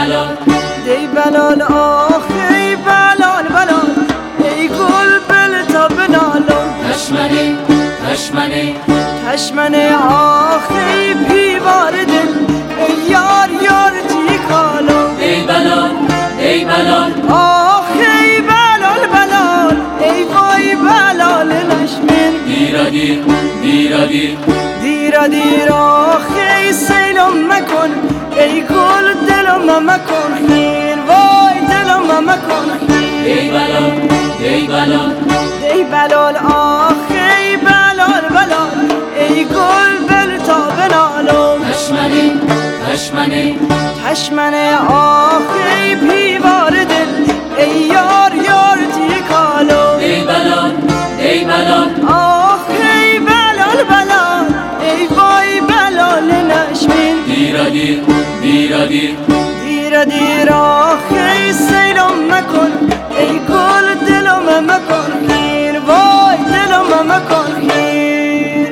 بلال دی بلال آخی بلال بلال ای گل بل تا بنالم تشمنه تشمنه تشمنه آخی پیوار دل ای یار یار تی کالم ای بلال ای بلال آخی بلال بلال ای وای بلال نشمن دیرا دیر دیرا دیر دیرا دیر آخی سیلم مکن ای گل دلم مکن خیر وای دلم مکن خیر ای بلال ای بلال ای بلال آخی بلال بلال ای گل بل تا بنالم تشمنه تشمنه تشمنه آخی پیوار دل ای یار یار تی کالم ای بلال ای بلال آخی بلال بلال ای وای بلال نشمین دیرا دیر دیرا دیر دیر دیر آخی سیلم مکن ای گل دلم مکن خیر وای دلم مکن خیر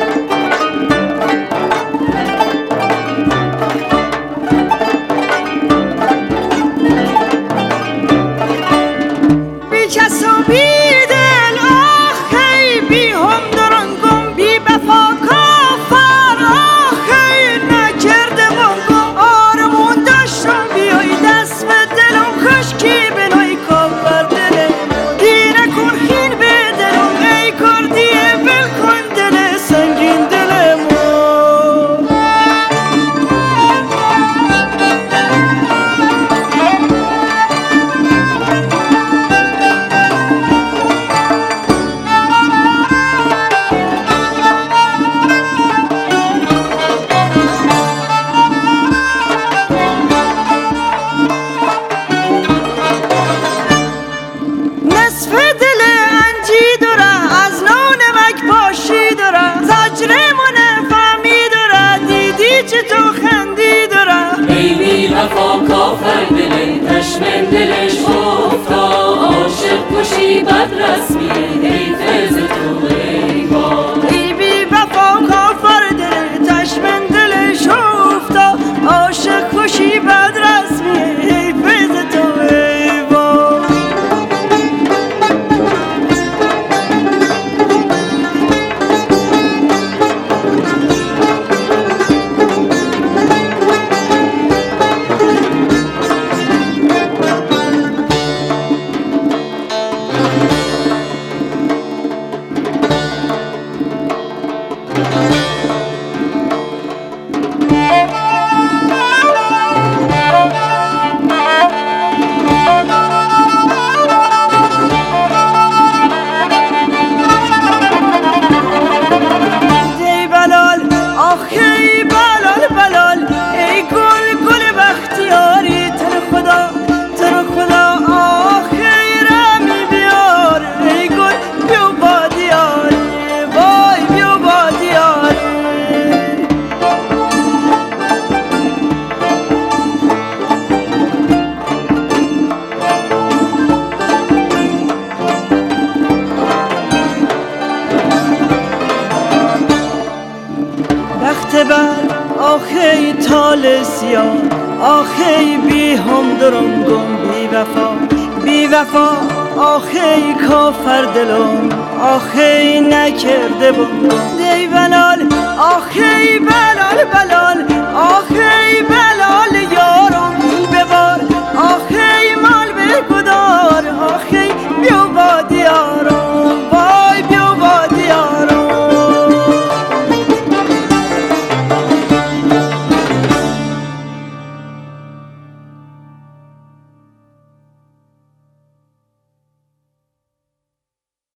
بی کس و بی دل آخی بی هم درنگم بی بفا کافر آخی نکرده بانگم آرمون داشتم بیای دست به دلم خشکی بنای کافر دلم دی نکن خین به دلم ای کردیه بل کن دل سنگین دلم نصف دل انجی داره از نانمک پاشی داره زجرمونه فهمی داره دیدی چه تو خندی داره ای بی وفا کافر دل تشمن دلش افتا عاشق کشی بد رسمی ای فیض تو ای با ای بی وفا کافر دل تشمن دلش افتا عاشق کشی بد رسمی ای فیض تو ای با دی بلال آخی بلال بلال ای گل گل بختیاری تن خدا آخی رمی بیار ای گل بیو با دیاری وای بیو با دیاری بخت بر آخی تال سیاه آخی بی هم درنگم بی وفا آخی کافر دلم آخی نکرده بانگم دی بلال آخی بلال بلال